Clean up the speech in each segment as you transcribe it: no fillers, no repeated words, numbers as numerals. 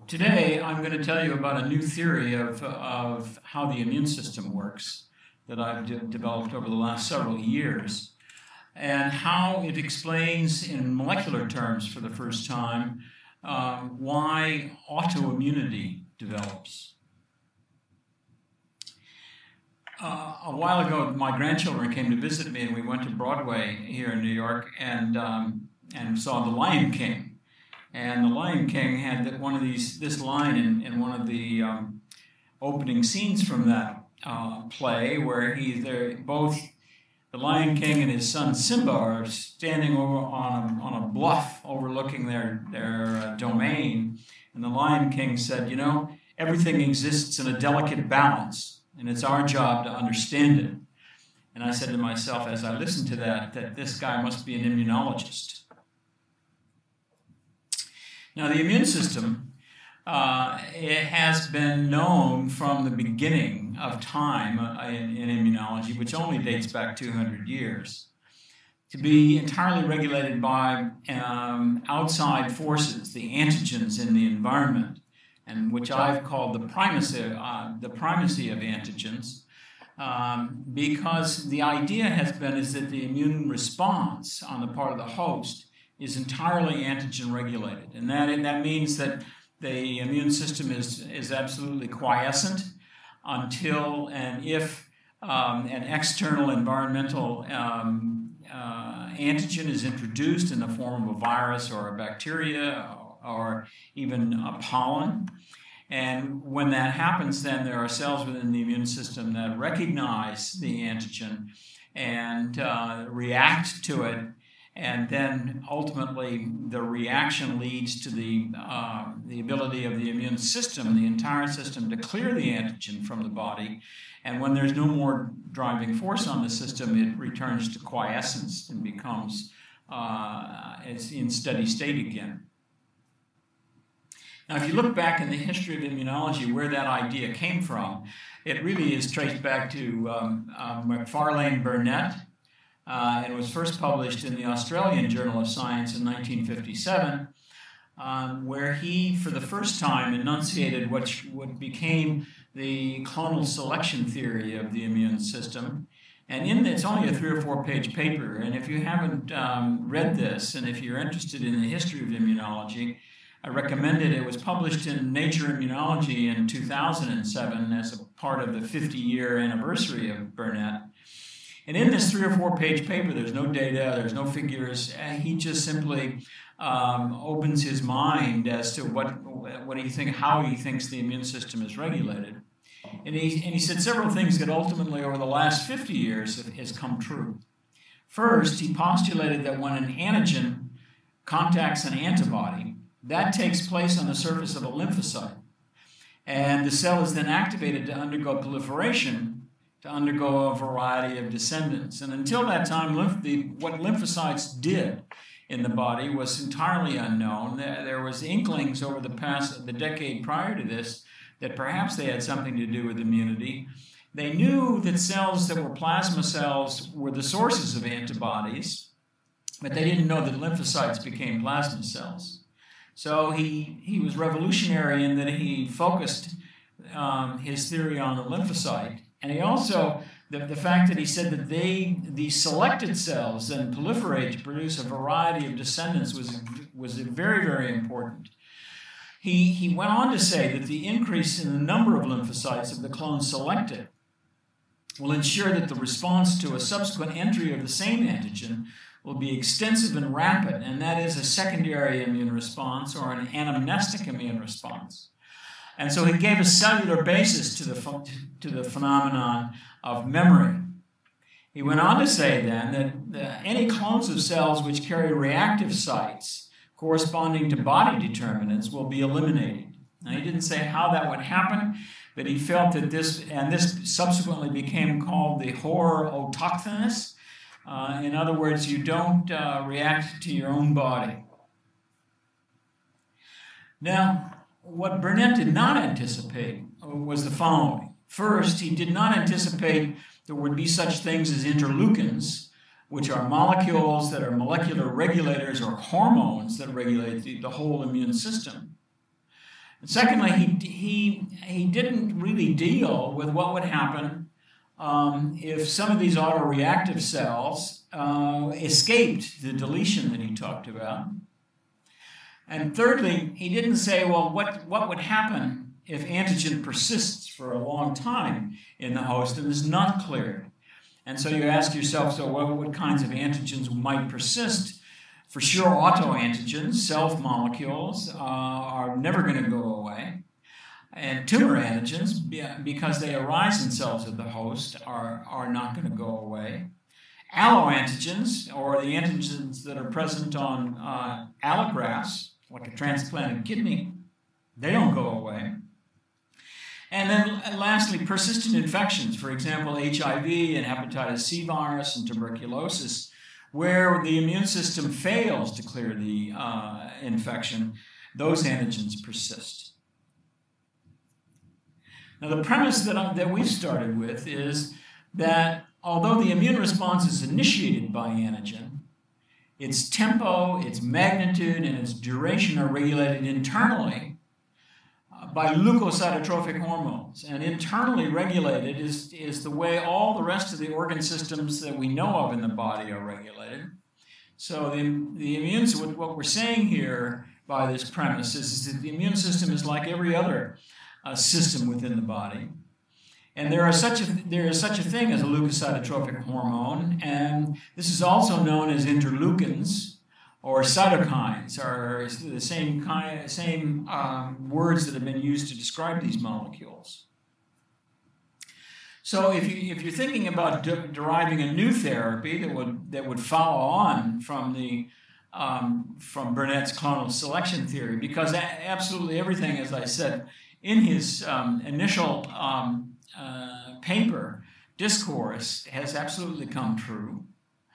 Today, I'm going to tell you about a new theory of how the immune system works that I've developed over the last several years, and how it explains in molecular terms for the first time why autoimmunity develops. A while ago, my grandchildren came to visit me, and we went to Broadway here in New York and saw The Lion King. And The Lion King had this line in one of the opening scenes from that play, where both the Lion King and his son Simba are standing over on a bluff overlooking their domain. And the Lion King said, "You know, everything exists in a delicate balance, and it's our job to understand it." And I said to myself, as I listened to that this guy must be an immunologist. Now, the immune system, it has been known from the beginning of time in immunology, which only dates back 200 years, to be entirely regulated by outside forces, the antigens in the environment, and which I've called the primacy of antigens, because the idea is that the immune response on the part of the host is entirely antigen regulated, and that means that the immune system is absolutely quiescent until and if an external environmental antigen is introduced in the form of a virus or a bacteria or even a pollen. And when that happens, then there are cells within the immune system that recognize the antigen and react to it. And then ultimately the reaction leads to the ability of the immune system, the entire system, to clear the antigen from the body. And when there's no more driving force on the system, it returns to quiescence and becomes it's in steady state again. Now, if you look back in the history of immunology where that idea came from, it really is traced back to Macfarlane Burnet. It was first published in the Australian Journal of Science in 1957, where he, for the first time, enunciated what became the clonal selection theory of the immune system. And it's only a 3 or 4 page paper, and if you haven't read this, and if you're interested in the history of immunology, I recommend it. It was published in Nature Immunology in 2007 as a part of the 50-year anniversary of Burnet. And in this 3 or 4 page paper, there's no data, there's no figures. He just simply opens his mind as to how he thinks the immune system is regulated. And he said several things that ultimately, over the last 50 years, has come true. First, he postulated that when an antigen contacts an antibody, that takes place on the surface of a lymphocyte. And the cell is then activated to undergo proliferation, to undergo a variety of descendants. And until that time, what lymphocytes did in the body was entirely unknown. There was inklings over the decade prior to this that perhaps they had something to do with immunity. They knew that cells that were plasma cells were the sources of antibodies, but they didn't know that lymphocytes became plasma cells. So he was revolutionary in that he focused his theory on the lymphocyte. And he also, the fact that he said that the selected cells then proliferate to produce a variety of descendants was very, very important. He went on to say that the increase in the number of lymphocytes of the clone selected will ensure that the response to a subsequent entry of the same antigen will be extensive and rapid, and that is a secondary immune response or an anamnestic immune response. And so he gave a cellular basis to the phenomenon of memory. He went on to say then that any clones of cells which carry reactive sites corresponding to body determinants will be eliminated. Now, he didn't say how that would happen, but he felt that this subsequently became called the hor autochthonous. In other words, you don't react to your own body. Now, what Burnet did not anticipate was the following. First, he did not anticipate there would be such things as interleukins, which are molecules that are molecular regulators or hormones that regulate the whole immune system. And secondly, he didn't really deal with what would happen if some of these autoreactive cells escaped the deletion that he talked about. And thirdly, he didn't say, well, what would happen if antigen persists for a long time in the host and is not cleared? And so you ask yourself, so what kinds of antigens might persist? For sure, autoantigens, self molecules, are never going to go away. And tumor antigens, because they arise in cells of the host, are not going to go away. Alloantigens, or the antigens that are present on allografts, like a transplanted kidney, they don't go away. And then lastly, persistent infections, for example, HIV and hepatitis C virus and tuberculosis, where the immune system fails to clear the infection, those antigens persist. Now, the premise that we've started with is that although the immune response is initiated by antigen, its tempo, its magnitude, and its duration are regulated internally by leukocytotropic hormones. And internally regulated is the way all the rest of the organ systems that we know of in the body are regulated. So the immune system, what we're saying here by this premise is that the immune system is like every other system within the body. And there is such a thing as a leukocytotropic hormone, and this is also known as interleukins or cytokines, are the same words that have been used to describe these molecules. So if you're thinking about deriving a new therapy that would follow on from Burnett's clonal selection theory, because absolutely everything, as I said in his initial paper, Discourse, has absolutely come true.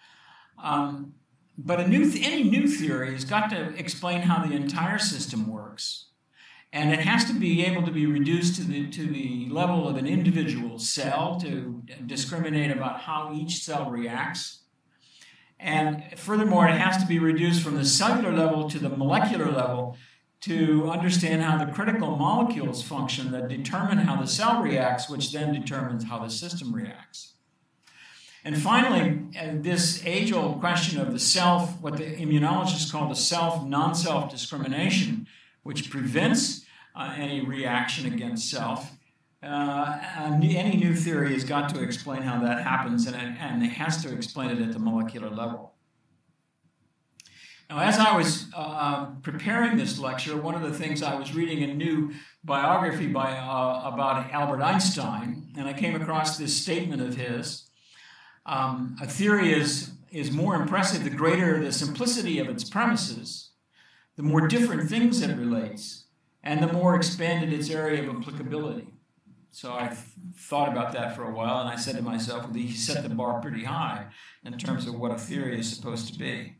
But any new theory has got to explain how the entire system works, and it has to be able to be reduced to the level of an individual cell to discriminate about how each cell reacts. And furthermore, it has to be reduced from the cellular level to the molecular level to understand how the critical molecules function that determine how the cell reacts, which then determines how the system reacts. And finally, this age-old question of the self, what the immunologists call the self-non-self discrimination, which prevents any reaction against self. Any new theory has got to explain how that happens, and it has to explain it at the molecular level. Now, as I was preparing this lecture, one of the things I was reading a new biography about Albert Einstein, and I came across this statement of his. A theory is more impressive the greater the simplicity of its premises, the more different things it relates, and the more expanded its area of applicability. So I thought about that for a while, and I said to myself, well, he set the bar pretty high in terms of what a theory is supposed to be.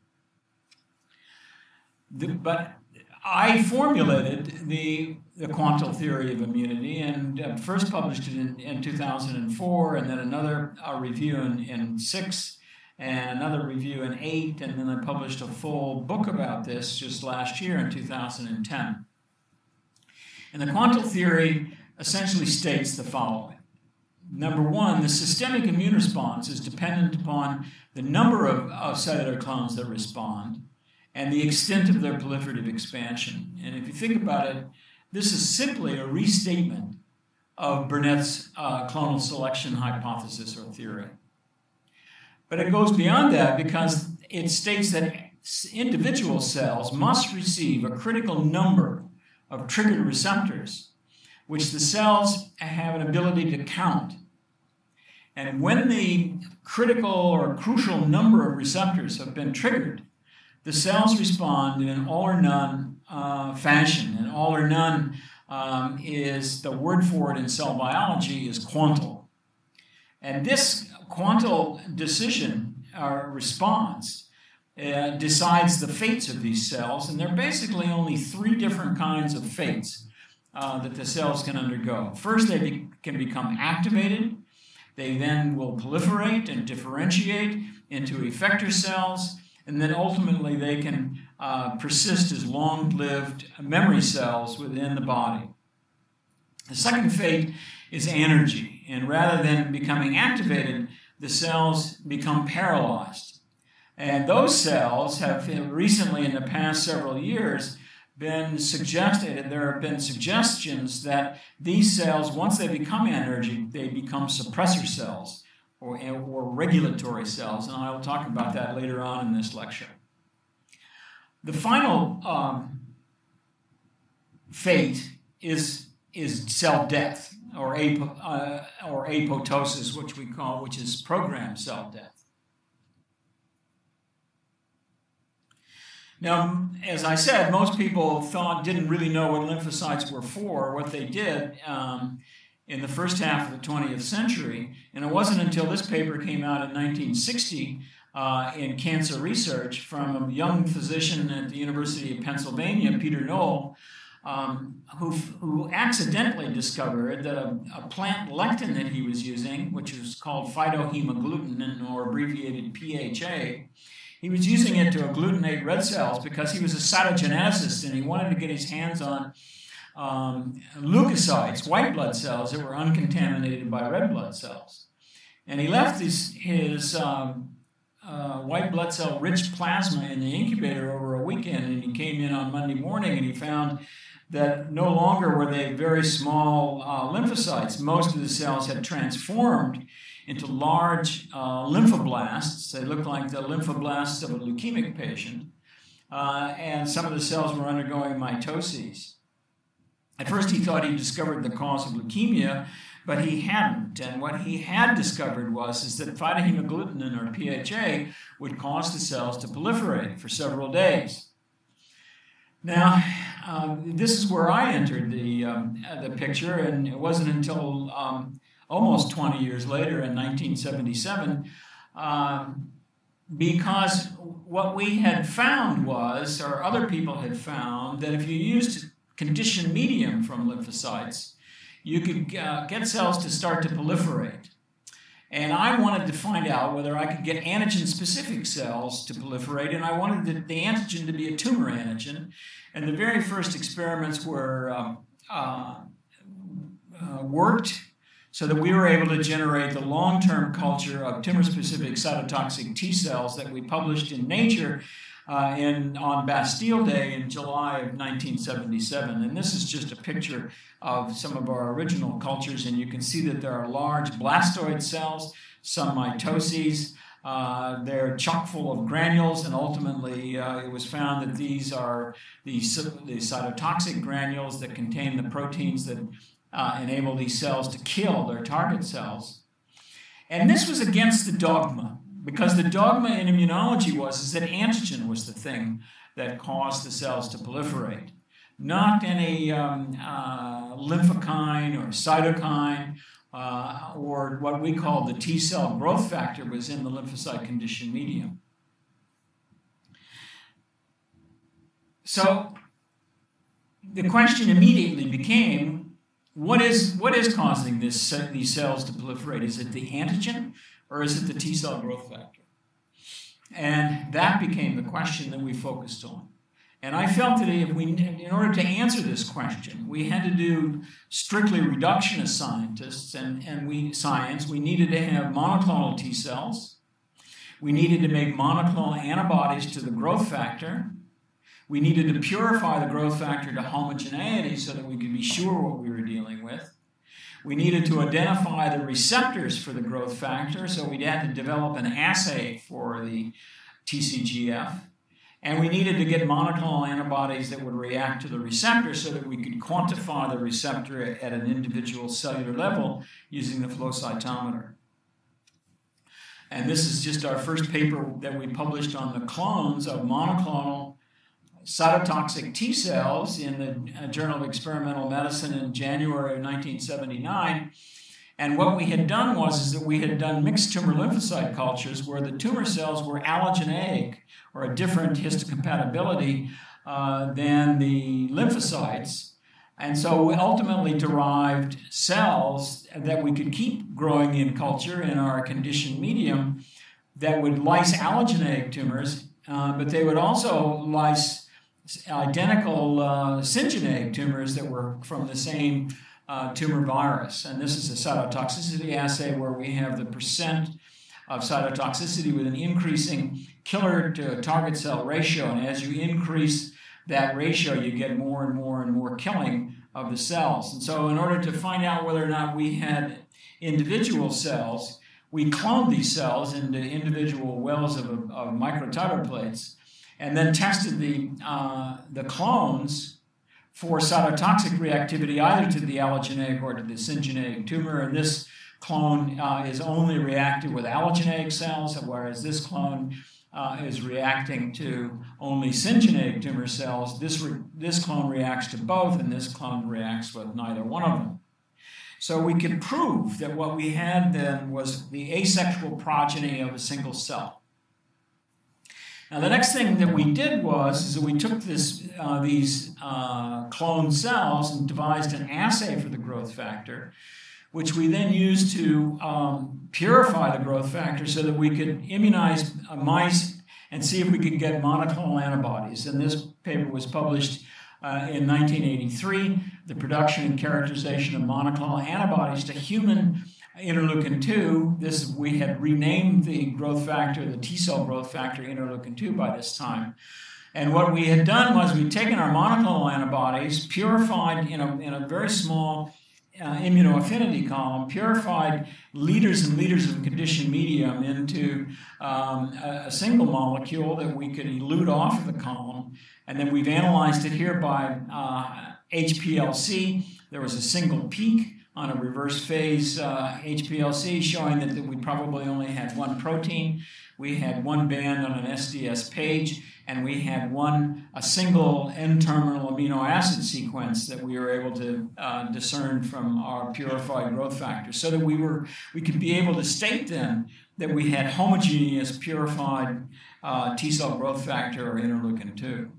But I formulated the quantal theory of immunity and first published it in 2004, and then another review in 6, and another review in 8, and then I published a full book about this just last year in 2010. And the quantal theory essentially states the following. Number one, the systemic immune response is dependent upon the number of cellular clones that respond and the extent of their proliferative expansion. And if you think about it, this is simply a restatement of Burnett's clonal selection hypothesis or theory. But it goes beyond that because it states that individual cells must receive a critical number of triggered receptors, which the cells have an ability to count. And when the critical or crucial number of receptors have been triggered, the cells respond in an all or none fashion. And all or none is the word for it in cell biology is quantal. And this quantal decision or response decides the fates of these cells. And there are basically only 3 different kinds of fates that the cells can undergo. First, they can become activated. They then will proliferate and differentiate into effector cells. And then ultimately they can persist as long-lived memory cells within the body. The second fate is anergy, and rather than becoming activated, the cells become paralyzed. And those cells have recently, in the past several years, been suggested, and there have been suggestions that these cells, once they become anergic, they become suppressor cells or regulatory cells, and I will talk about that later on in this lecture. The final fate is cell death, or apoptosis, which is programmed cell death. Now, as I said, most people didn't really know what lymphocytes were for, what they did in the first half of the 20th century, and it wasn't until this paper came out in 1960 in Cancer Research from a young physician at the University of Pennsylvania, Peter Knoll, who accidentally discovered that a plant lectin that he was using, which was called phytohemagglutinin, or abbreviated PHA, he was using it to agglutinate red cells because he was a cytogeneticist and he wanted to get his hands on leukocytes, white blood cells that were uncontaminated by red blood cells. And he left his white blood cell rich plasma in the incubator over a weekend, and he came in on Monday morning and he found that no longer were they very small lymphocytes. Most of the cells had transformed into large lymphoblasts. They looked like the lymphoblasts of a leukemic patient, and some of the cells were undergoing mitoses. At first he thought he discovered the cause of leukemia, but he hadn't. And what he had discovered is that phytohemagglutinin, or PHA, would cause the cells to proliferate for several days. Now, this is where I entered the picture, and it wasn't until almost 20 years later, in 1977, because what we had found was, or other people had found, that if you used conditioned medium from lymphocytes, you could get cells to start to proliferate. And I wanted to find out whether I could get antigen-specific cells to proliferate, and I wanted the antigen to be a tumor antigen. And the very first experiments were worked so that we were able to generate the long-term culture of tumor-specific cytotoxic T cells that we published in Nature on Bastille Day in July of 1977. And this is just a picture of some of our original cultures, and you can see that there are large blastoid cells, some mitoses. They're chock full of granules, and ultimately it was found that these are the cytotoxic granules that contain the proteins that enable these cells to kill their target cells. And this was against the dogma, because the dogma in immunology is that antigen was the thing that caused the cells to proliferate, not any lymphokine or cytokine, or what we call the T cell growth factor was in the lymphocyte conditioned medium. So the question immediately became, what is causing these cells to proliferate? Is it the antigen, or is it the T cell growth factor? And that became the question that we focused on. And I felt that in order to answer this question, we had to do strictly reductionist scientists, and we needed to have monoclonal T cells. We needed to make monoclonal antibodies to the growth factor. We needed to purify the growth factor to homogeneity so that we could be sure what we were dealing with. We needed to identify the receptors for the growth factor, so we had to develop an assay for the TCGF. And we needed to get monoclonal antibodies that would react to the receptor so that we could quantify the receptor at an individual cellular level using the flow cytometer. And this is just our first paper that we published on the clones of monoclonal cytotoxic T cells in the Journal of Experimental Medicine in January of 1979. And what we had done is that we had done mixed tumor lymphocyte cultures where the tumor cells were allogeneic, or a different histocompatibility than the lymphocytes. And so we ultimately derived cells that we could keep growing in culture in our conditioned medium that would lyse allogeneic tumors but they would also lyse identical syngeneic tumors that were from the same tumor virus. And this is a cytotoxicity assay where we have the percent of cytotoxicity with an increasing killer to target cell ratio. And as you increase that ratio, you get more and more and more killing of the cells. And so in order to find out whether or not we had individual cells, we cloned these cells into individual wells of microtubule plates and then tested the clones for cytotoxic reactivity either to the allogeneic or to the syngeneic tumor. And this clone is only reactive with allogeneic cells, whereas this clone is reacting to only syngeneic tumor cells. This clone reacts to both, and this clone reacts with neither one of them. So we could prove that what we had then was the asexual progeny of a single cell. Now, the next thing that we did is that we took these cloned cells and devised an assay for the growth factor, which we then used to purify the growth factor so that we could immunize mice and see if we could get monoclonal antibodies. And this paper was published in 1983, the production and characterization of monoclonal antibodies to human interleukin-2. We had renamed the growth factor, the T-cell growth factor interleukin-2 by this time. And what we had done was we'd taken our monoclonal antibodies, purified in a very small immunoaffinity column, purified liters and liters of conditioned medium into a single molecule that we could elute off of the column. And then we've analyzed it here by HPLC. There was a single peak on a reverse phase HPLC showing that we probably only had one protein. We had one band on an SDS page, and we had a single N-terminal amino acid sequence that we were able to discern from our purified growth factor, so that we could be able to state then that we had homogeneous purified T-cell growth factor or interleukin-2.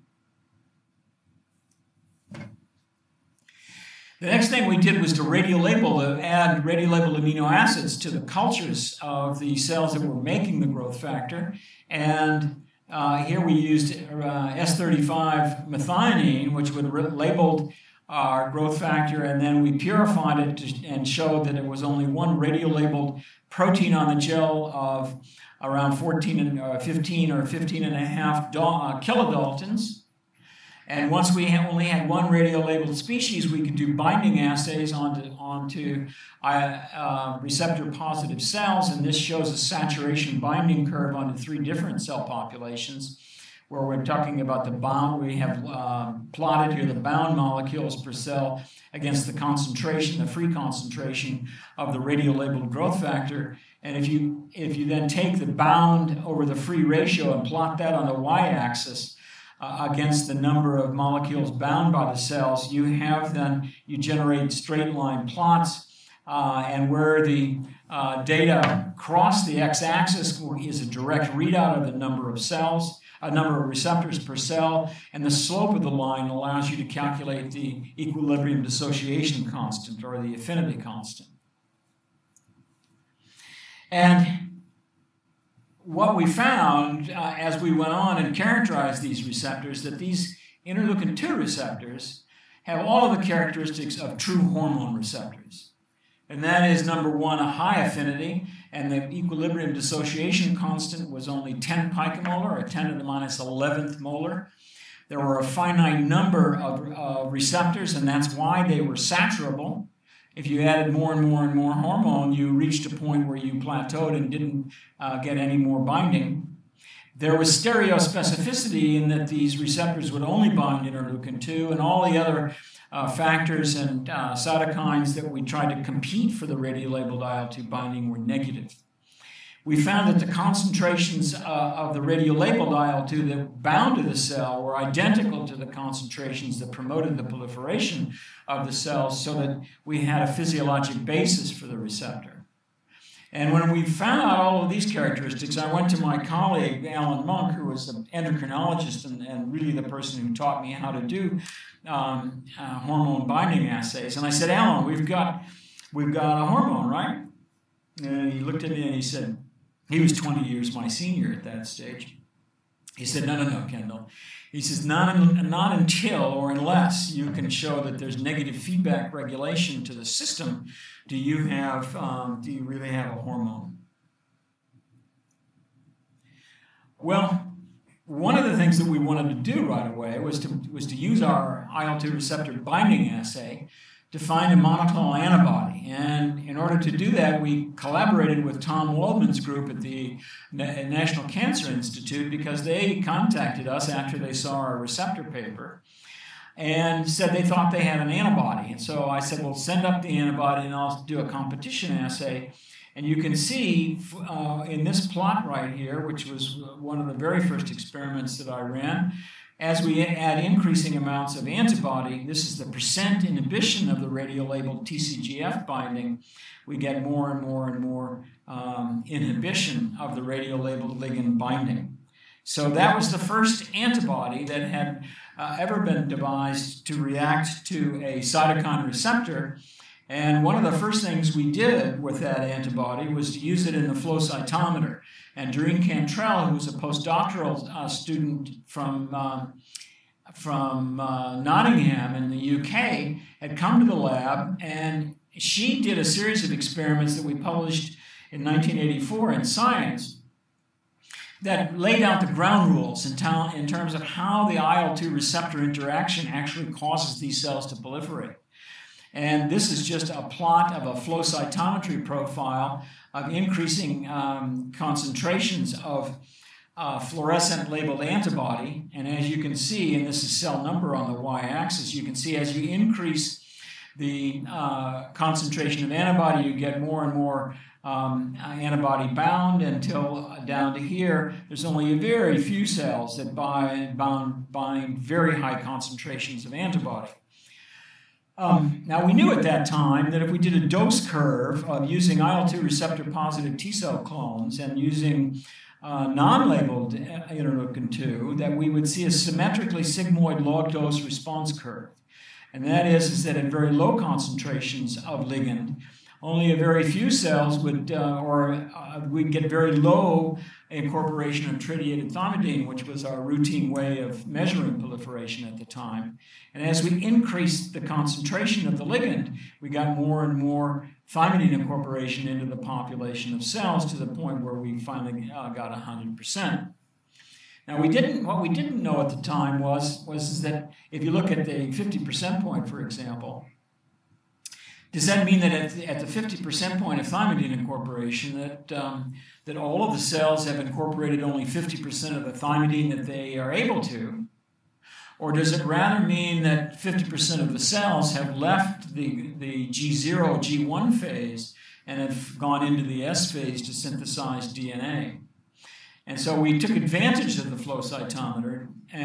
The next thing we did was to add radiolabeled amino acids to the cultures of the cells that were making the growth factor. And here we used S35 methionine, which would labeled our growth factor, and then we purified it and showed that it was only one radiolabeled protein on the gel of around 15 or 15 and a half kilodaltons. And once we only had one radiolabeled species, we could do binding assays onto receptor-positive cells, and this shows a saturation binding curve onto 3 different cell populations, where we're talking about the bound. We have plotted here the bound molecules per cell against the concentration, the free concentration of the radiolabeled growth factor. And if you then take the bound over the free ratio and plot that on the y-axis, against the number of molecules bound by the cells, you generate straight line plots, and where the data cross the x-axis is a direct readout of the number of cells, a number of receptors per cell, and the slope of the line allows you to calculate the equilibrium dissociation constant or the affinity constant. And what we found as we went on and characterized these receptors, that these interleukin-2 receptors have all of the characteristics of true hormone receptors. And that is, number one, a high affinity, and the equilibrium dissociation constant was only 10 picomolar, or 10 to the minus 11th molar. There were a finite number of receptors, and that's why they were saturable. If you added more and more and more hormone, you reached a point where you plateaued and didn't get any more binding. There was stereospecificity in that these receptors would only bind interleukin-2, and all the other factors and cytokines that we tried to compete for the radiolabeled IL-2 binding were negative. We found that the concentrations of the radiolabeled IL-2 that bound to the cell were identical to the concentrations that promoted the proliferation of the cells, so that we had a physiologic basis for the receptor. And when we found out all of these characteristics, I went to my colleague, Alan Monk, who was an endocrinologist and really the person who taught me how to do hormone binding assays. And I said, Alan, we've got a hormone, right? And he looked at me and he said, he was 20 years my senior at that stage. He said, no, Kendall. He says, not until or unless you can show that there's negative feedback regulation to the system do you really have a hormone. Well, one of the things that we wanted to do right away was to use our IL-2 receptor binding assay to find a monoclonal antibody. And in order to do that, we collaborated with Tom Waldman's group at the National Cancer Institute because they contacted us after they saw our receptor paper and said they thought they had an antibody. And so I said, well, send up the antibody and I'll do a competition assay. And you can see in this plot right here, which was one of the very first experiments that I ran, as we add increasing amounts of antibody, this is the percent inhibition of the radiolabeled TCGF binding, we get more and more and more inhibition of the radiolabeled ligand binding. So that was the first antibody that had ever been devised to react to a cytokine receptor. And one of the first things we did with that antibody was to use it in the flow cytometer. And Doreen Cantrell, who was a postdoctoral student from Nottingham in the UK, had come to the lab, and she did a series of experiments that we published in 1984 in Science that laid out the ground rules in terms of how the IL-2 receptor interaction actually causes these cells to proliferate. And this is just a plot of a flow cytometry profile of increasing concentrations of fluorescent labeled antibody. And as you can see, and this is cell number on the y-axis, you can see as you increase the concentration of antibody, you get more and more antibody bound until down to here, there's only very few cells that bind very high concentrations of antibody. Now, we knew at that time that if we did a dose curve of using IL-2 receptor positive T-cell clones and using non-labeled interleukin-2, that we would see a symmetrically sigmoid log dose response curve. And that is that at very low concentrations of ligand, only a very few cells would, we'd get very low incorporation of tritiated thymidine, which was our routine way of measuring proliferation at the time. And as we increased the concentration of the ligand, we got more and more thymidine incorporation into the population of cells to the point where we finally got 100%. Now, what we didn't know at the time was that if you look at the 50% point, for example, does that mean that at the 50% point of thymidine incorporation that all of the cells have incorporated only 50% of the thymidine that they are able to? Or does it rather mean that 50% of the cells have left the G0, G1 phase and have gone into the S phase to synthesize DNA? And so we took advantage of the flow cytometer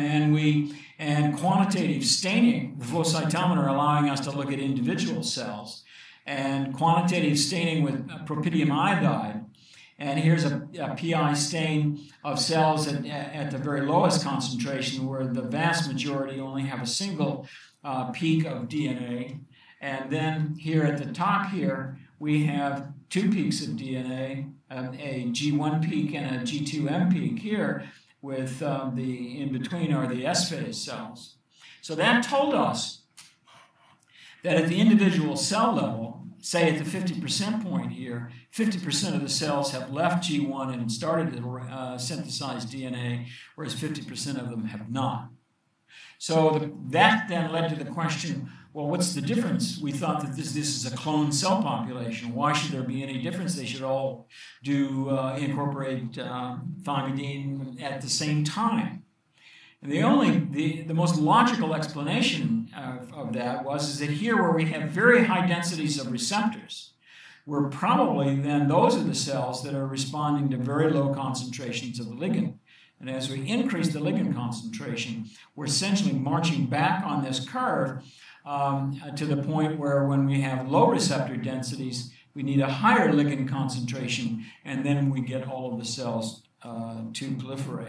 and quantitative staining, the flow cytometer allowing us to look at individual cells, and quantitative staining with propidium iodide. And here's a PI stain of cells at the very lowest concentration, where the vast majority only have a single peak of DNA. And then here at the top here, we have 2 peaks of DNA, a G1 peak and a G2M peak here, with the in between are the S phase cells. So that told us that at the individual cell level, say at the 50% point here, 50% of the cells have left G1 and started to synthesize DNA, whereas 50% of them have not. So that then led to the question, well, what's the difference? We thought that this is a cloned cell population. Why should there be any difference? They should all incorporate thymidine at the same time. And the most logical explanation of that is that here where we have very high densities of receptors, we're probably then those are the cells that are responding to very low concentrations of the ligand. And as we increase the ligand concentration, we're essentially marching back on this curve to the point where when we have low receptor densities, we need a higher ligand concentration, and then we get all of the cells to proliferate.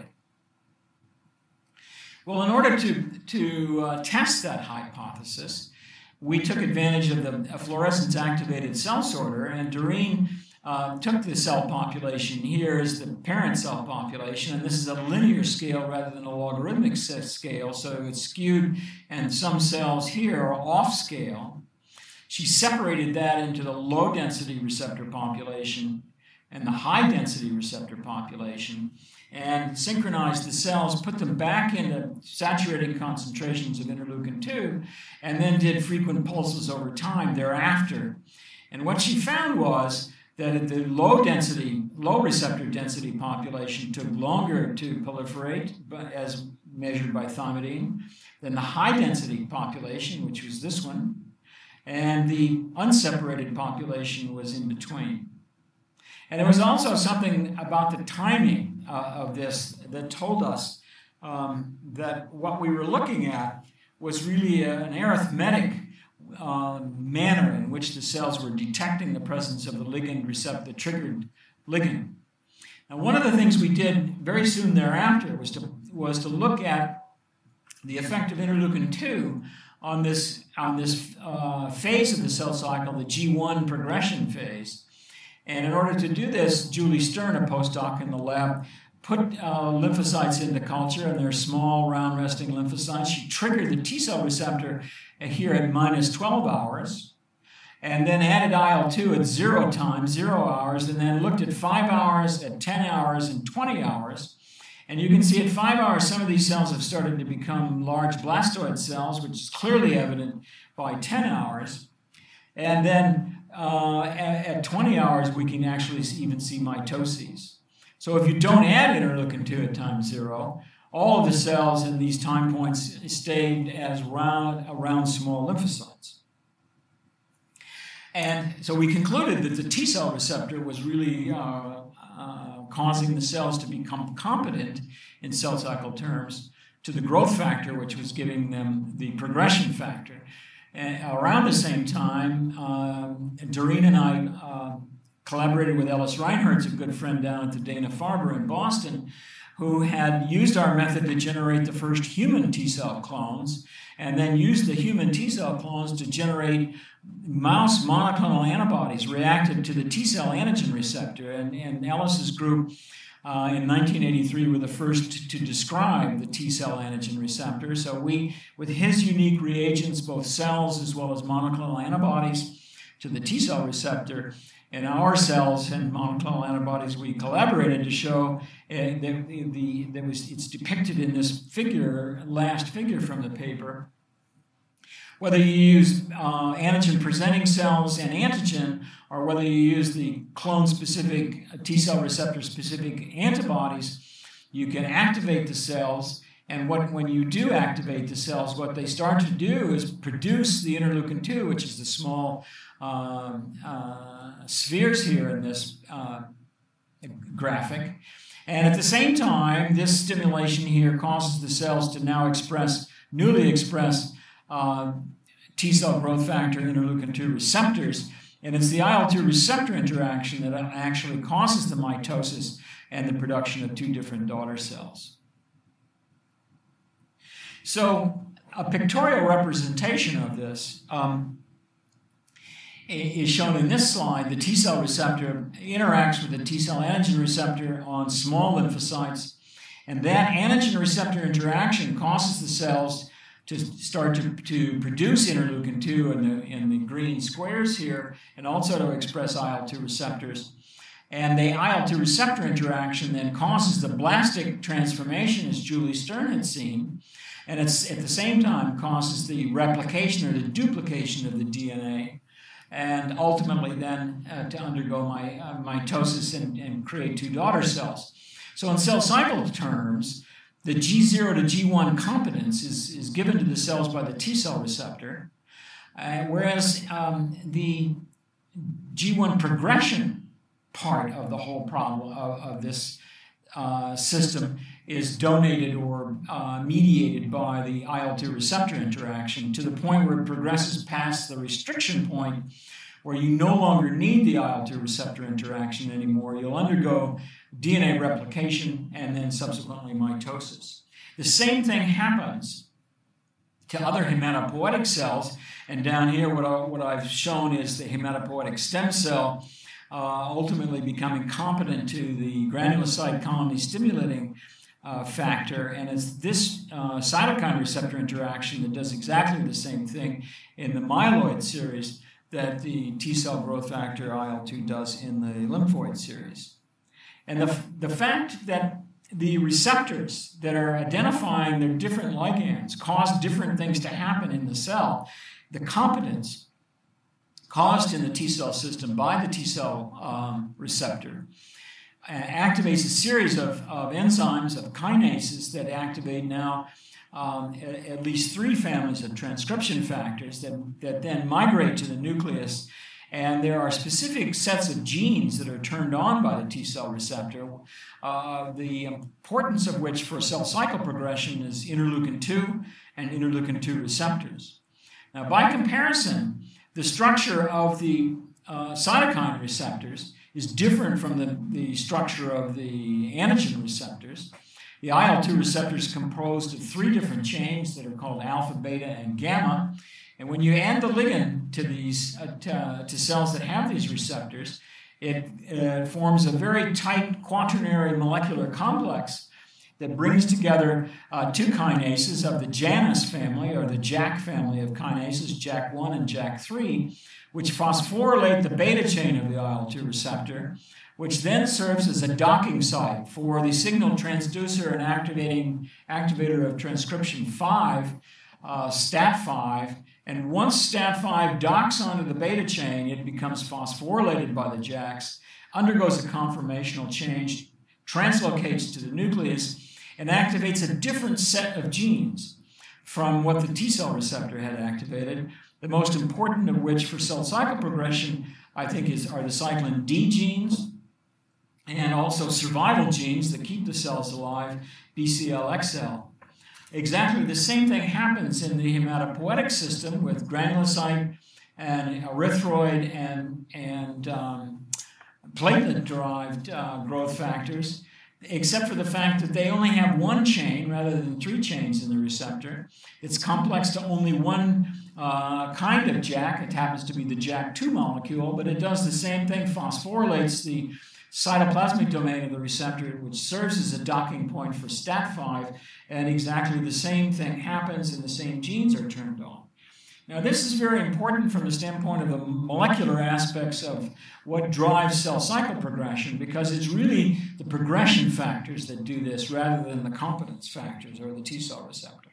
Well, in order to test that hypothesis, we took advantage of the fluorescence-activated cell sorter, and Doreen took the cell population. Here is the parent cell population, and this is a linear scale rather than a logarithmic scale, so it's skewed, and some cells here are off scale. She separated that into the low-density receptor population and the high-density receptor population, and synchronized the cells, put them back into saturating concentrations of interleukin-2, and then did frequent pulses over time thereafter. And what she found was that the low receptor density population took longer to proliferate, as measured by thymidine, than the high-density population, which was this one, and the unseparated population was in between. And there was also something about the timing of this that told us that what we were looking at was really an arithmetic manner in which the cells were detecting the presence of the ligand receptor, the triggered ligand. Now, one of the things we did very soon thereafter was to look at the effect of interleukin-2 on this phase of the cell cycle, the G1 progression phase. And in order to do this, Julie Stern, a postdoc in the lab, put lymphocytes into culture, and they're small, round resting lymphocytes. She triggered the T cell receptor here at minus 12 hours, and then added IL-2 at 0 times, 0 hours, and then looked at 5 hours, at 10 hours, and 20 hours. And you can see at 5 hours, some of these cells have started to become large blastoid cells, which is clearly evident by 10 hours. And then at 20 hours, we can actually even see mitoses. So if you don't add interleukin-2 at time 0, all of the cells in these time points stayed as around small lymphocytes. And so we concluded that the T cell receptor was really causing the cells to become competent in cell cycle terms to the growth factor, which was giving them the progression factor. And around the same time, Doreen and I collaborated with Ellis Reinhardt's a good friend down at the Dana-Farber in Boston, who had used our method to generate the first human T-cell clones, and then used the human T-cell clones to generate mouse monoclonal antibodies reactive to the T-cell antigen receptor. And Ellis's group in 1983 were the first to describe the T-cell antigen receptor. So we, with his unique reagents, both cells as well as monoclonal antibodies to the T-cell receptor, in our cells and monoclonal antibodies, we collaborated to show it's depicted in this figure, last figure from the paper. Whether you use antigen-presenting cells and antigen, or whether you use the clone-specific, T-cell receptor-specific antibodies, you can activate the cells. And when you do activate the cells, what they start to do is produce the interleukin-2, which is the small spheres here in this graphic. And at the same time, this stimulation here causes the cells to now newly express T-cell growth factor interleukin-2 receptors. And it's the IL-2 receptor interaction that actually causes the mitosis and the production of two different daughter cells. So a pictorial representation of this is shown in this slide. The T-cell receptor interacts with the T-cell antigen receptor on small lymphocytes, and that antigen receptor interaction causes the cells to start to produce interleukin-2 in the green squares here, and also to express IL-2 receptors. And the IL-2 receptor interaction then causes the blastic transformation, as Julie Stern had seen, and it's at the same time causes the replication or the duplication of the DNA, and ultimately then to undergo mitosis and create two daughter cells. So in cell cycle terms, the G0 to G1 competence is given to the cells by the T-cell receptor, whereas the G1 progression part of the whole problem of this system is donated or mediated by the IL-2 receptor interaction to the point where it progresses past the restriction point where you no longer need the IL-2 receptor interaction anymore. You'll undergo DNA replication and then subsequently mitosis. The same thing happens to other hematopoietic cells, and down here what I've shown is the hematopoietic stem cell ultimately becoming competent to the granulocyte colony stimulating factor, and it's this cytokine receptor interaction that does exactly the same thing in the myeloid series that the T cell growth factor IL-2 does in the lymphoid series. And the fact that the receptors that are identifying their different ligands cause different things to happen in the cell, the competence caused in the T cell system by the T cell receptor activates a series of enzymes, of kinases that activate now at least 3 families of transcription factors that then migrate to the nucleus. And there are specific sets of genes that are turned on by the T cell receptor, the importance of which for cell cycle progression is interleukin 2 and interleukin 2 receptors. Now, by comparison, the structure of the cytokine receptors is different from the structure of the antigen receptors. The IL-2 receptor is composed of 3 different chains that are called alpha, beta, and gamma. And when you add the ligand to these to cells that have these receptors, it forms a very tight quaternary molecular complex that brings together 2 kinases of the Janus family, or the JAK family of kinases, JAK1 and JAK3, which phosphorylate the beta chain of the IL-2 receptor, which then serves as a docking site for the signal transducer and activator of transcription 5, STAT5. And once STAT5 docks onto the beta chain, it becomes phosphorylated by the JAKs, undergoes a conformational change, translocates to the nucleus, and activates a different set of genes from what the T cell receptor had activated, the most important of which for cell cycle progression, I think, are the cyclin D genes, and also survival genes that keep the cells alive, BCL-XL. Exactly the same thing happens in the hematopoietic system with granulocyte and erythroid and platelet-derived growth factors, except for the fact that they only have 1 chain rather than 3 chains in the receptor. It's complex to only 1 kind of JAK. It happens to be the JAK2 molecule, but it does the same thing, phosphorylates the cytoplasmic domain of the receptor, which serves as a docking point for STAT5, and exactly the same thing happens and the same genes are turned on. Now, this is very important from the standpoint of the molecular aspects of what drives cell cycle progression, because it's really the progression factors that do this rather than the competence factors or the T cell receptor.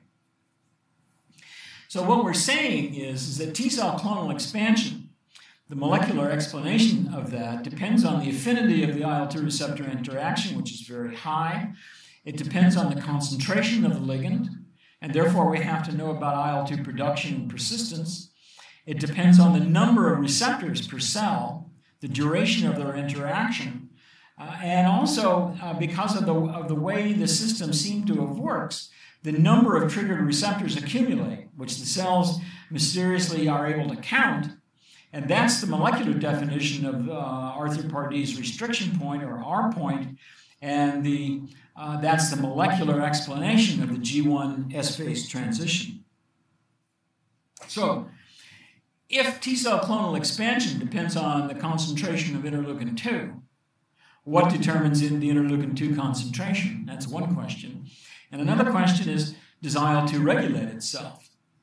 So what we're saying is that T cell clonal expansion, the molecular explanation of that, depends on the affinity of the IL-2 receptor interaction, which is very high. It depends on the concentration of the ligand, and therefore we have to know about IL-2 production and persistence. It depends on the number of receptors per cell, the duration of their interaction, and also because of the way the system seemed to have worked, the number of triggered receptors accumulate, which the cells mysteriously are able to count. And that's the molecular definition of Arthur Pardee restriction point, or R point, and that's the molecular explanation of the G1 S-phase transition. So, if T cell clonal expansion depends on the concentration of interleukin 2, what determines the interleukin 2 concentration? That's one question. And another question is, does IL-2 regulate itself?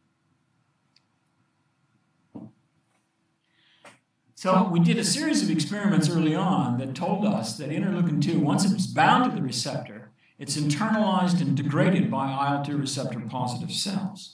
So we did a series of experiments early on that told us that interleukin 2, once it's bound to the receptor, it's internalized and degraded by IL-2 receptor positive cells.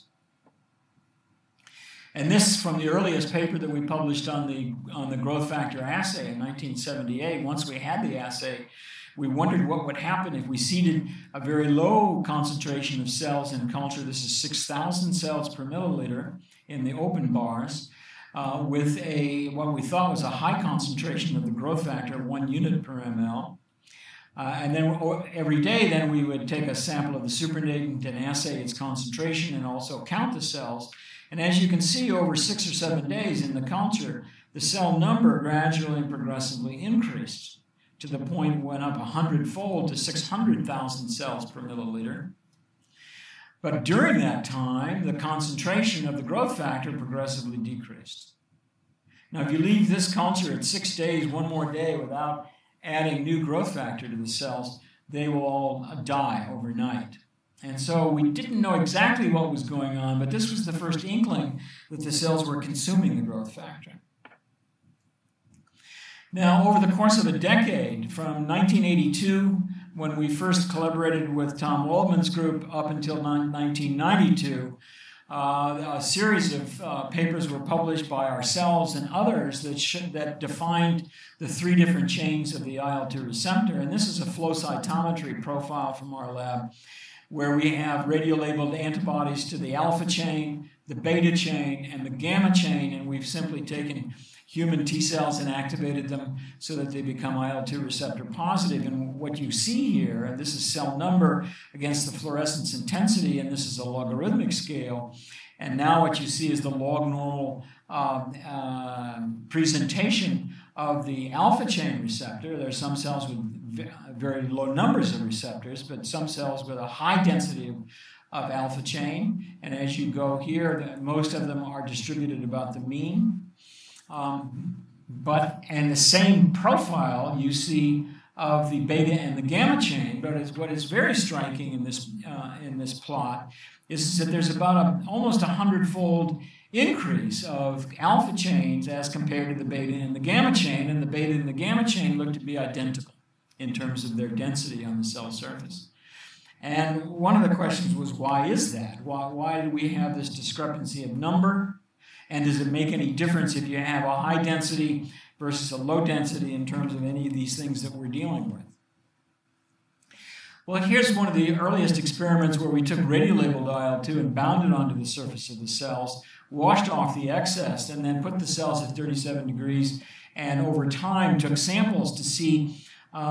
And this from the earliest paper that we published on the growth factor assay in 1978. Once we had the assay, we wondered what would happen if we seeded a very low concentration of cells in culture. This is 6,000 cells per milliliter in the open bars, with what we thought was a high concentration of the growth factor, 1 unit per ml. And then every day, then we would take a sample of the supernatant and assay its concentration and also count the cells. And as you can see, over 6 or 7 days in the culture, the cell number gradually and progressively increased to the point it went up 100-fold to 600,000 cells per milliliter. But during that time, the concentration of the growth factor progressively decreased. Now, if you leave this culture at 6 days, one more day, without adding new growth factor to the cells, they will all die overnight. And so we didn't know exactly what was going on, but this was the first inkling that the cells were consuming the growth factor. Now, over the course of a decade, from 1982, when we first collaborated with Tom Waldman's group, up until 1992, a series of papers were published by ourselves and others that defined the 3 different chains of the IL-2 receptor. And this is a flow cytometry profile from our lab, where we have radiolabeled antibodies to the alpha chain, the beta chain, and the gamma chain, and we've simply taken human T cells and activated them so that they become IL-2 receptor positive. And what you see here, and this is cell number against the fluorescence intensity, and this is a logarithmic scale, and now what you see is the log normal presentation of the alpha chain receptor. There are some cells with very low numbers of receptors, but some cells with a high density of alpha chain. And as you go here, most of them are distributed about the mean. And the same profile you see of the beta and the gamma chain. But what is very striking in this plot is that there's about almost 100-fold increase of alpha chains as compared to the beta and the gamma chain, and the beta and the gamma chain look to be identical in terms of their density on the cell surface. And one of the questions was, why is that? Why do we have this discrepancy of number? And does it make any difference if you have a high density versus a low density in terms of any of these things that we're dealing with? Well, here's one of the earliest experiments where we took radiolabeled IL-2 and bound it onto the surface of the cells, washed off the excess, and then put the cells at 37 degrees, and over time took samples to see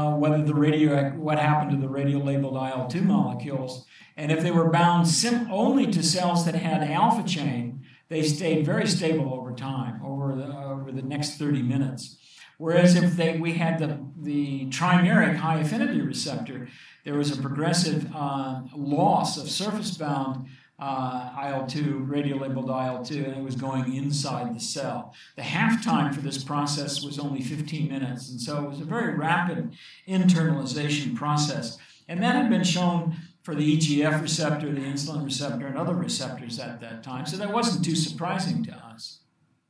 what happened to the radiolabeled IL-2 molecules. And if they were bound only to cells that had alpha chain, they stayed very stable over time, over the next 30 minutes. Whereas if we had the trimeric high affinity receptor, there was a progressive loss of surface-bound IL-2, radiolabeled IL-2, and it was going inside the cell. The half-time for this process was only 15 minutes, and so it was a very rapid internalization process. And that had been shown for the EGF receptor, the insulin receptor, and other receptors at that time, so that wasn't too surprising to us.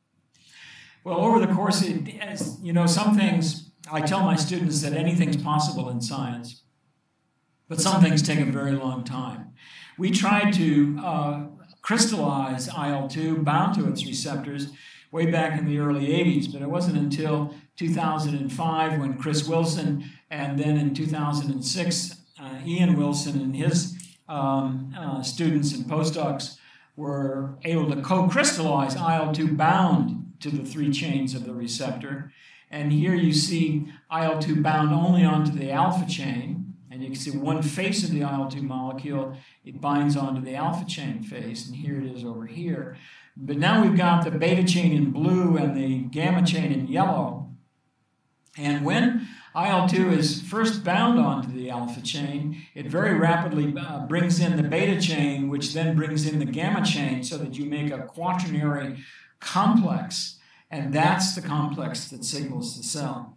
Well, over the course of, some things, I tell my students that anything's possible in science, but some things take a very long time. We tried to crystallize IL-2 bound to its receptors way back in the early 80s, but it wasn't until 2005 when Chris Wilson, and then in 2006, Ian Wilson and his students and postdocs were able to co-crystallize IL-2 bound to the 3 chains of the receptor. And here you see IL-2 bound only onto the alpha chain. And you can see one face of the IL-2 molecule, it binds onto the alpha chain face, and here it is over here. But now we've got the beta chain in blue and the gamma chain in yellow. And when IL-2 is first bound onto the alpha chain, it very rapidly brings in the beta chain, which then brings in the gamma chain, so that you make a quaternary complex, and that's the complex that signals the cell.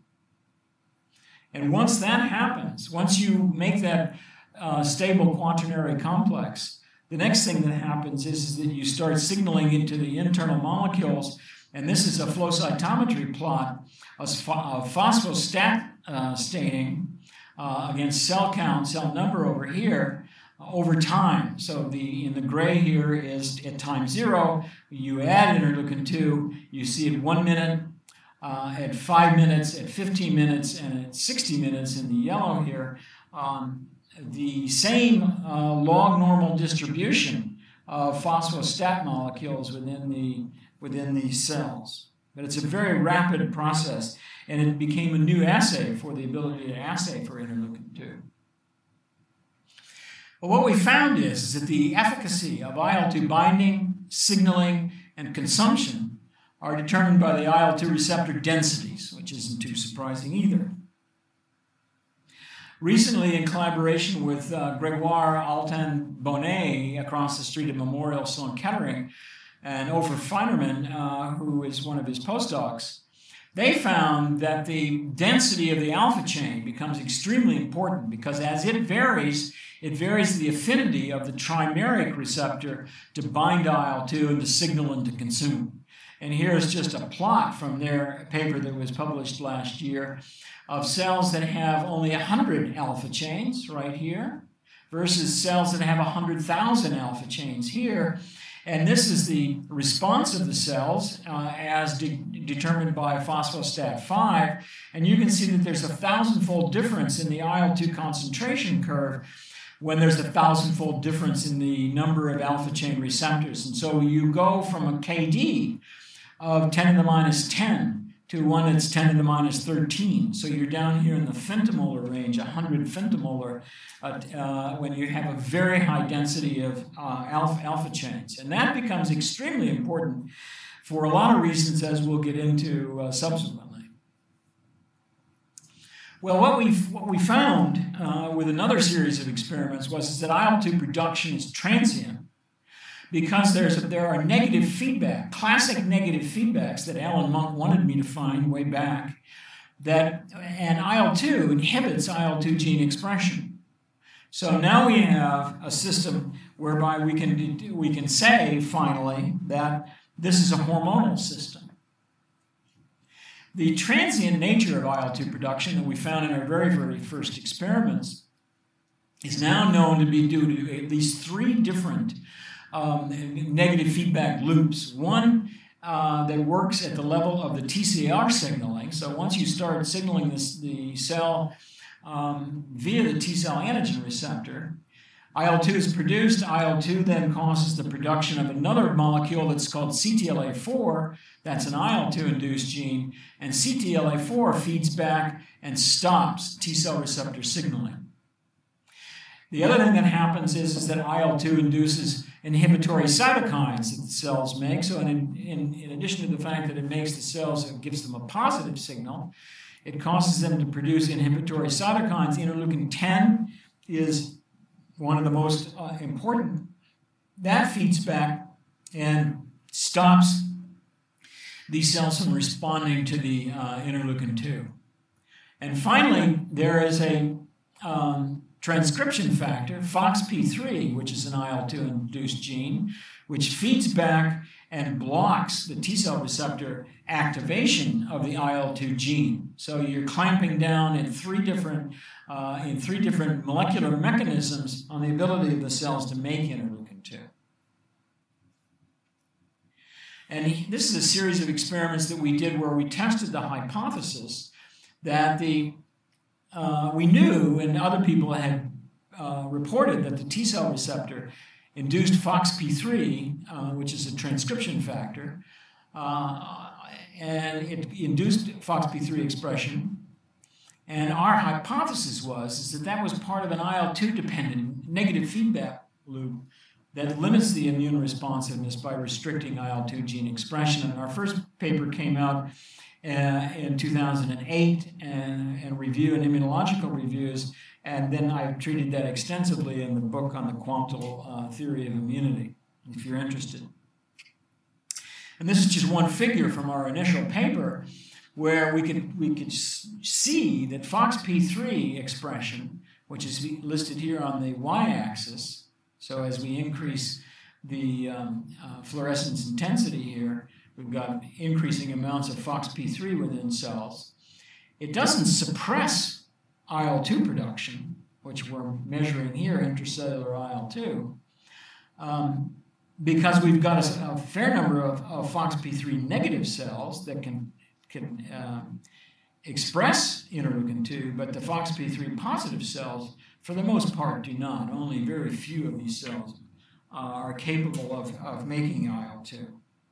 And once that happens, once you make that stable quaternary complex, the next thing that happens is that you start signaling into the internal molecules, and this is a flow cytometry plot of phosphostat staining against cell count, cell number over here, over time. So in the gray here is at time 0. You add interleukin 2, you see at 1 minute, at 5 minutes, at 15 minutes, and at 60 minutes in the yellow here, the same log normal distribution of phosphostat molecules within these cells. But it's a very rapid process, and it became a new assay for the ability to assay for interleukin 2. Well, what we found is that the efficacy of IL-2 binding, signaling, and consumption are determined by the IL-2 receptor densities, which isn't too surprising either. Recently, in collaboration with Grégoire Altan-Bonnet across the street at Memorial Sloan Kettering, and Ofer Feinerman, who is one of his postdocs, they found that the density of the alpha chain becomes extremely important because as it varies the affinity of the trimeric receptor to bind IL-2 and to signal and to consume. And here's just a plot from their paper that was published last year of cells that have only 100 alpha chains right here versus cells that have 100,000 alpha chains here. And this is the response of the cells as determined by phospho-STAT 5. And you can see that there's a 1,000-fold difference in the IL-2 concentration curve when there's a 1,000-fold difference in the number of alpha chain receptors. And so you go from a KD of 10 to the minus 10 to one that's 10 to the minus 13. So you're down here in the femtomolar range, 100 femtomolar, when you have a very high density of alpha chains. And that becomes extremely important for a lot of reasons, as we'll get into subsequently. Well, what we found with another series of experiments was that IL-2 production is transient because there are negative feedback, classic negative feedbacks that Alan Monk wanted me to find way back, and IL-2 inhibits IL-2 gene expression. So now we have a system whereby we can say finally that this is a hormonal system. The transient nature of IL-2 production that we found in our very, very first experiments is now known to be due to at least 3 different negative feedback loops. One that works at the level of the TCR signaling. So once you start signaling the cell via the T-cell antigen receptor, IL-2 is produced. IL-2 then causes the production of another molecule that's called CTLA-4. That's an IL-2-induced gene. And CTLA-4 feeds back and stops T-cell receptor signaling. The other thing that happens is that IL-2 induces inhibitory cytokines that the cells make. So in addition to the fact that it makes the cells, it gives them a positive signal, it causes them to produce inhibitory cytokines. Interleukin-10 is one of the most important. That feeds back and stops these cells from responding to the interleukin-2. And finally, there is a transcription factor, FOXP3, which is an IL-2-induced gene, which feeds back and blocks the T-cell receptor activation of the IL-2 gene. So you're clamping down in three different molecular mechanisms on the ability of the cells to make interleukin-2. And this is a series of experiments that we did where we tested the hypothesis that we knew, and other people had reported, that the T-cell receptor induced FOXP3, which is a transcription factor, and it induced FOXP3 expression. And our hypothesis was that was part of an IL-2-dependent negative feedback loop that limits the immune responsiveness by restricting IL-2 gene expression. And our first paper came out in 2008 and review and immunological reviews, and then I've treated that extensively in the book on the quantal theory of immunity, if you're interested. And this is just one figure from our initial paper where we could see that FOXP3 expression, which is listed here on the y-axis, so as we increase the fluorescence intensity here, we've got increasing amounts of FOXP3 within cells. It doesn't suppress IL-2 production, which we're measuring here, intracellular IL-2, because we've got a fair number of FOXP3 negative cells that can express interleukin-2, but the FOXP3 positive cells, for the most part, do not. Only very few of these cells are capable of making IL-2.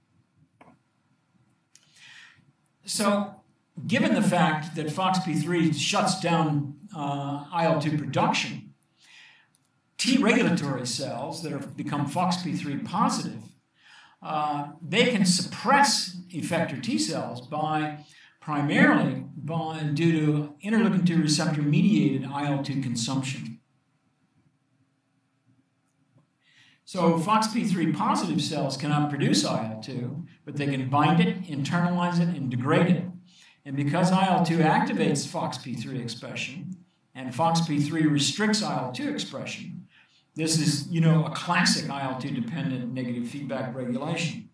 So, given the fact that FOXP3 shuts down IL-2 production, T regulatory cells that have become FOXP3 positive, they can suppress effector T cells primarily due to interleukin-2 receptor mediated IL-2 consumption. So FOXP3 positive cells cannot produce IL-2, but they can bind it, internalize it, and degrade it. And because IL-2 activates FOXP3 expression, and FOXP3 restricts IL-2 expression, this is, a classic IL-2 dependent negative feedback regulation.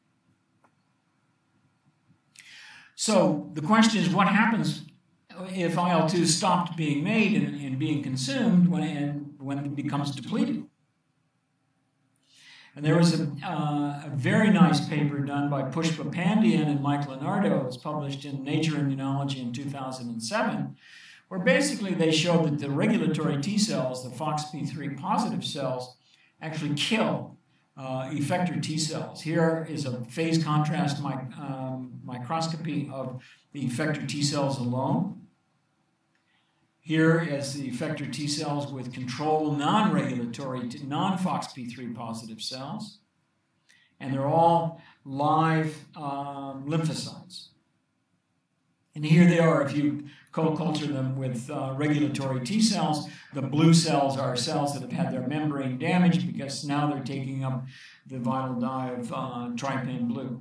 So the question is, what happens if IL-2 stopped being made and being consumed when it becomes depleted? And there was a very nice paper done by Pushpa Pandian and Mike Leonardo. It was published in Nature Immunology in 2007, where basically they showed that the regulatory T cells, the FOXP3 positive cells, actually kill effector T cells. Here is a phase contrast microscopy of the effector T cells alone. Here is the effector T cells with control non-regulatory, non-FOXP3 positive cells. And they're all live lymphocytes. And here they are if you co-culture them with regulatory T cells. The blue cells are cells that have had their membrane damaged because now they're taking up the vital dye of trypan blue.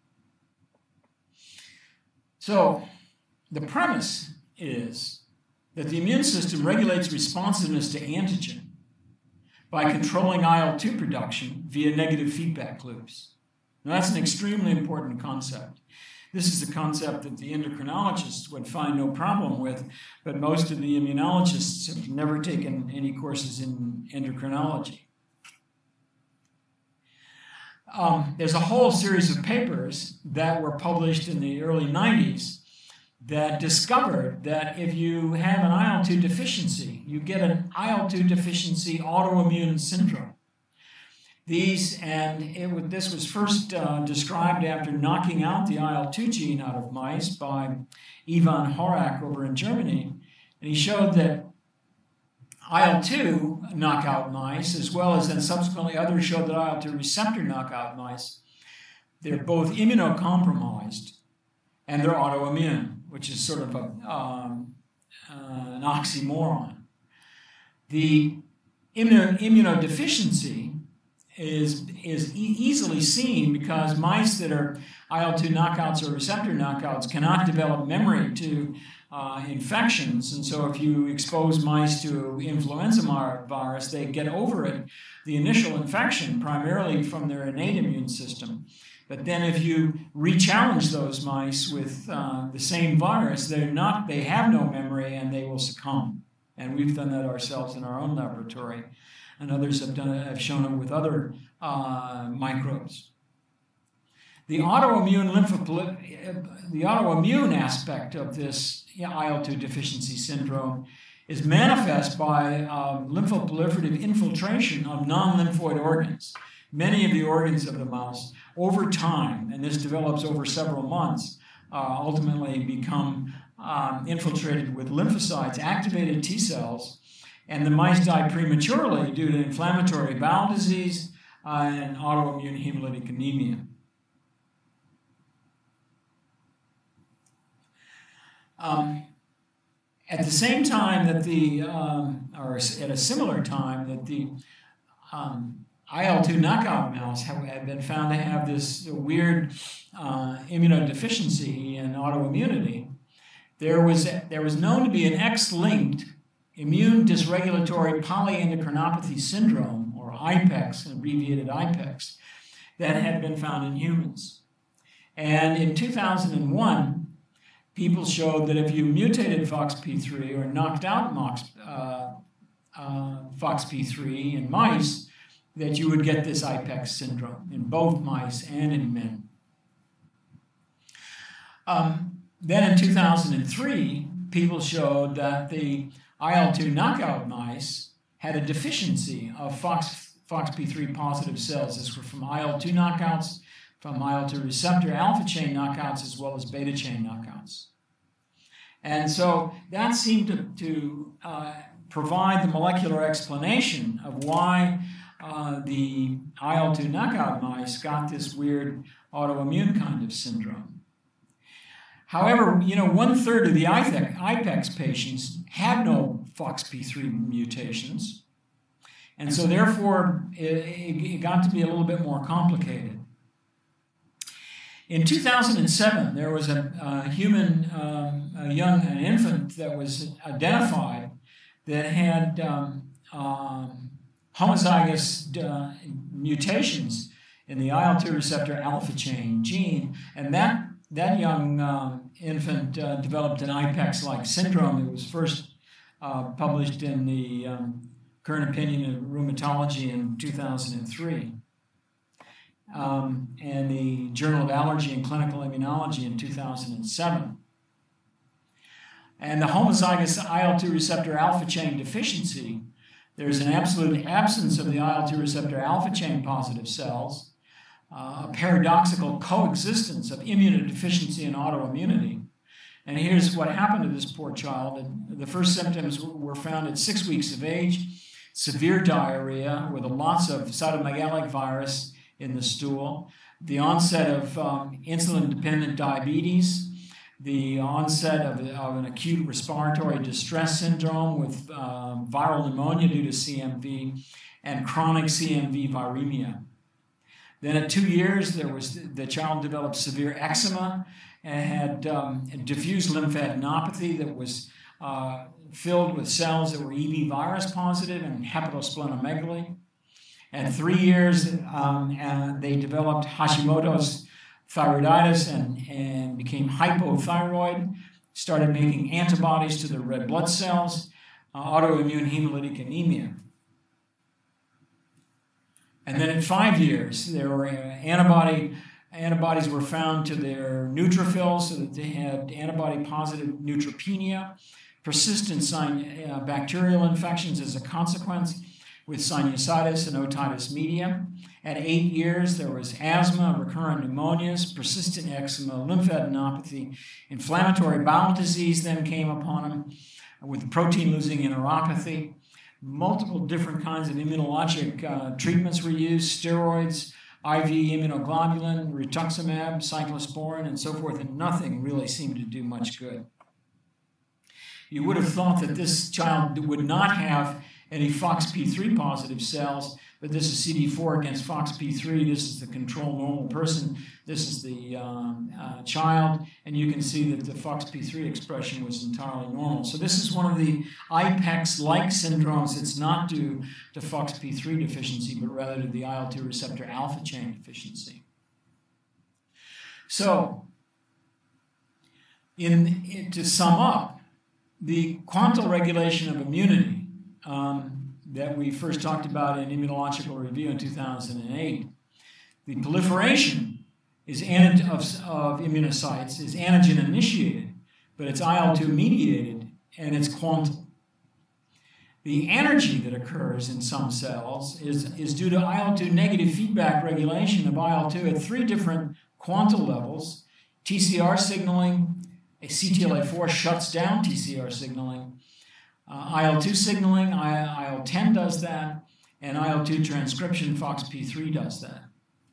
So the premise is that the immune system regulates responsiveness to antigen by controlling IL-2 production via negative feedback loops. Now, that's an extremely important concept. This is a concept that the endocrinologists would find no problem with, but most of the immunologists have never taken any courses in endocrinology. There's a whole series of papers that were published in the early 90s that discovered that if you have an IL-2 deficiency, you get an IL-2 deficiency autoimmune syndrome. This was first described after knocking out the IL-2 gene out of mice by Ivan Horak over in Germany. And he showed that IL-2 knockout mice, as well as then subsequently others showed that IL-2 receptor knockout mice, they're both immunocompromised and they're autoimmune, which is sort of an oxymoron. The immunodeficiency is easily seen because mice that are IL-2 knockouts or receptor knockouts cannot develop memory to infections. And so if you expose mice to influenza virus, they get over it, the initial infection, primarily from their innate immune system. But then if you re-challenge those mice with the same virus, they have no memory and they will succumb. And we've done that ourselves in our own laboratory. And others have shown it with other microbes. The autoimmune aspect of this IL-2 deficiency syndrome is manifest by lymphoproliferative infiltration of non-lymphoid organs. Many of the organs of the mouse, over time, and this develops over several months, ultimately become infiltrated with lymphocytes, activated T cells, and the mice die prematurely due to inflammatory bowel disease and autoimmune hemolytic anemia. At the same time that or at a similar time that the IL-2 knockout mouse have been found to have this weird immunodeficiency and autoimmunity, there was known to be an X-linked immune dysregulatory polyendocrinopathy syndrome, or IPEX, abbreviated IPEX, that had been found in humans. And in 2001, people showed that if you mutated FOXP3 or knocked out FOXP3 in mice, that you would get this IPEX syndrome in both mice and in men. Then in 2003, people showed that the IL-2 knockout mice had a deficiency of FOXP3 positive cells. This were from IL-2 knockouts, from IL-2 receptor alpha chain knockouts, as well as beta chain knockouts. And so that seemed to provide the molecular explanation of why the IL-2 knockout mice got this weird autoimmune kind of syndrome. However, 1/3 of the IPEX patients had no FOXP3 mutations, And so therefore, it got to be a little bit more complicated. In 2007, there was an infant that was identified that had homozygous mutations in the IL-2 receptor alpha chain gene, and that young infant developed an IPEX-like syndrome. It was first published in the Current Opinion of Rheumatology in 2003. And the Journal of Allergy and Clinical Immunology in 2007. And the homozygous IL-2 receptor alpha chain deficiency, there's an absolute absence of the IL-2 receptor alpha chain positive cells, a paradoxical coexistence of immunodeficiency and autoimmunity. And here's what happened to this poor child. The first symptoms were found at 6 weeks of age, severe diarrhea with lots of cytomegalic virus in the stool, the onset of insulin-dependent diabetes, the onset of an acute respiratory distress syndrome with viral pneumonia due to CMV, and chronic CMV viremia. Then at 2 years, the child developed severe eczema and had diffuse lymphadenopathy that was filled with cells that were EB virus positive and hepatosplenomegaly. At 3 years, they developed Hashimoto's thyroiditis and became hypothyroid, started making antibodies to their red blood cells, autoimmune hemolytic anemia. And then at 5 years, there were antibodies were found to their neutrophils, so that they had antibody-positive neutropenia, persistent bacterial infections as a consequence, with sinusitis and otitis media. At 8 years, there was asthma, recurrent pneumonias, persistent eczema, lymphadenopathy, inflammatory bowel disease then came upon him with protein-losing enteropathy. Multiple different kinds of immunologic treatments were used, steroids, IV immunoglobulin, rituximab, cyclosporin, and so forth, and nothing really seemed to do much good. You would have thought that this child would not have any FOXP3 positive cells, but this is CD4 against FOXP3. This is the control normal person. This is the child, and you can see that the FOXP3 expression was entirely normal. So this is one of the IPEX-like syndromes. It's not due to FOXP3 deficiency, but rather to the IL-2 receptor alpha chain deficiency. So, to sum up, the quantal regulation of immunity that we first talked about in Immunological Review in 2008, the proliferation of immunocytes is antigen-initiated, but it's IL-2 mediated, and it's quantal. The energy that occurs in some cells is due to IL-2 negative feedback regulation of IL-2 at 3 different quantal levels. TCR signaling, a CTLA-4 shuts down TCR signaling. IL-2 signaling, IL-10 does that, and IL-2 transcription, FOXP3 does that.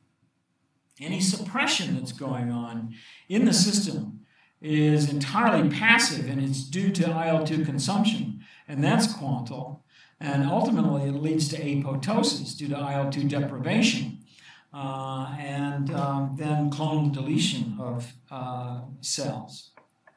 Any suppression that's going on in the system is entirely passive, and it's due to IL-2 consumption, and that's quantal, and ultimately it leads to apoptosis due to IL-2 deprivation, and then clonal deletion of cells.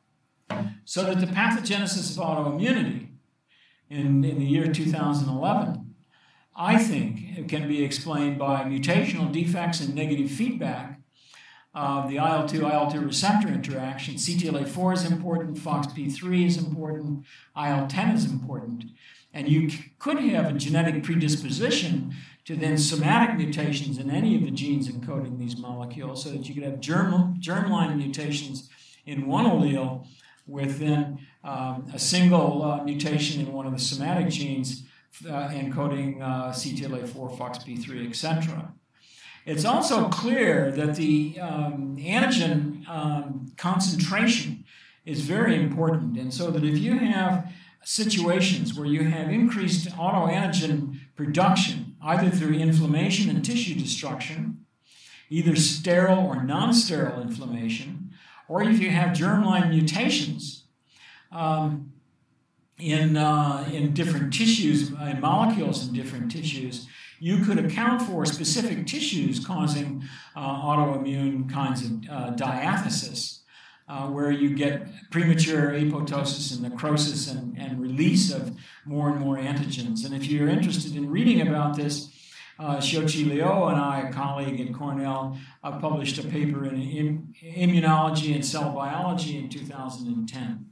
So that the pathogenesis of autoimmunity in the year 2011, I think it can be explained by mutational defects and negative feedback of the IL-2 receptor interaction. CTLA-4 is important, FOXP3 is important, IL-10 is important. And you could have a genetic predisposition to then somatic mutations in any of the genes encoding these molecules, so that you could have germline mutations in one allele within a single mutation in one of the somatic genes encoding CTLA-4, FOXP3, etc. It's also clear that the antigen concentration is very important, and so that if you have situations where you have increased autoantigen production, either through inflammation and tissue destruction, either sterile or non-sterile inflammation, or if you have germline mutations, in different tissues, in molecules in different tissues, you could account for specific tissues causing autoimmune kinds of diathesis, where you get premature apoptosis and necrosis and release of more and more antigens. And if you're interested in reading about this, Xiuqi Liu and I, a colleague at Cornell, published a paper in Immunology and Cell Biology in 2010.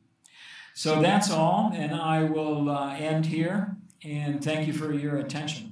So that's all, and I will end here, and thank you for your attention.